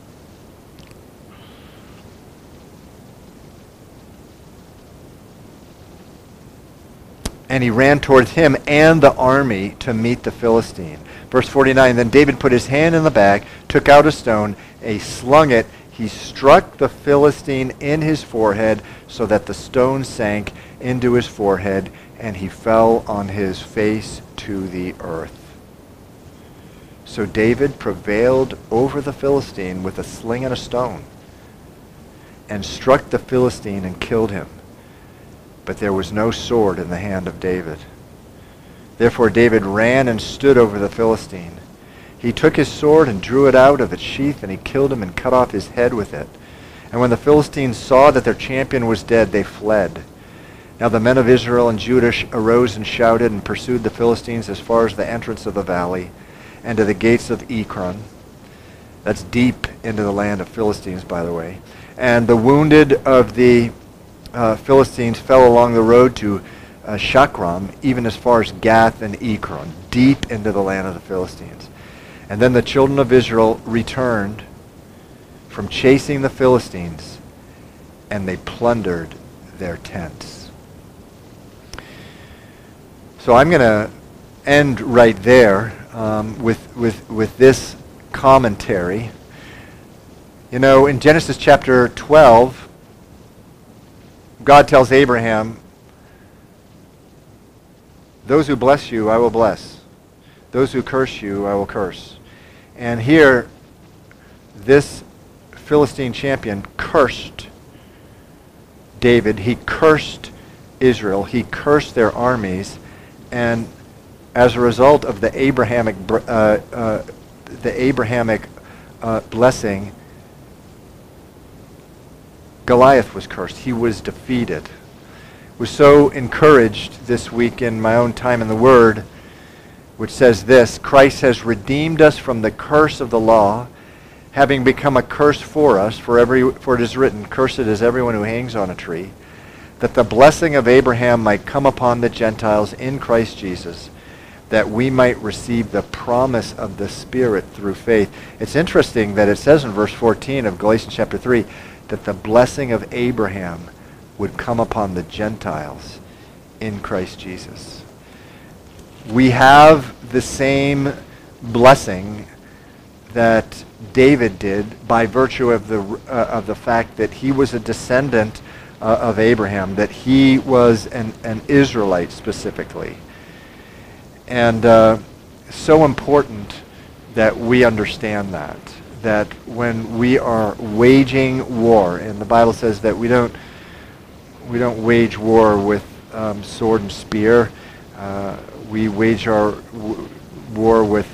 And he ran towards him and the army to meet the Philistine. Verse 49, then David put his hand in the bag, took out a stone, he slung it, he struck the Philistine in his forehead so that the stone sank into his forehead, and he fell on his face to the earth. So David prevailed over the Philistine with a sling and a stone, and struck the Philistine and killed him. But there was no sword in the hand of David. Therefore David ran and stood over the Philistine. He took his sword and drew it out of its sheath, and he killed him and cut off his head with it. And when the Philistines saw that their champion was dead, they fled. Now the men of Israel and Judah arose and shouted and pursued the Philistines as far as the entrance of the valley and to the gates of Ekron. That's deep into the land of Philistines, by the way. And the wounded of the Philistines fell along the road to Shakram, even as far as Gath and Ekron, deep into the land of the Philistines. And then the children of Israel returned from chasing the Philistines, and they plundered their tents. So I'm going to end right there with this commentary. You know, in Genesis chapter 12, God tells Abraham, those who bless you, I will bless. Those who curse you, I will curse. And here, this Philistine champion cursed David. He cursed Israel. He cursed their armies. And as a result of the Abrahamic blessing, Goliath was cursed. He was defeated. Was so encouraged this week in my own time in the Word, which says this, Christ has redeemed us from the curse of the law, having become a curse for us, for it is written, cursed is everyone who hangs on a tree, that the blessing of Abraham might come upon the Gentiles in Christ Jesus, that we might receive the promise of the Spirit through faith. It's interesting that it says in verse 14 of Galatians chapter 3 that the blessing of Abraham would come upon the Gentiles in Christ Jesus. we have the same blessing that David did by virtue of the fact that he was a descendant of Abraham, that he was an Israelite specifically. And so important that we understand that when we are waging war, and the Bible says that we don't wage war with sword and spear. We wage our war with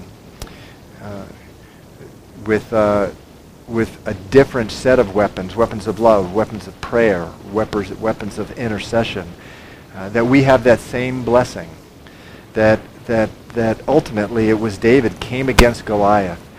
a different set of weapons of love, weapons of prayer, weapons of intercession. That we have that same blessing. That ultimately it was David came against Goliath,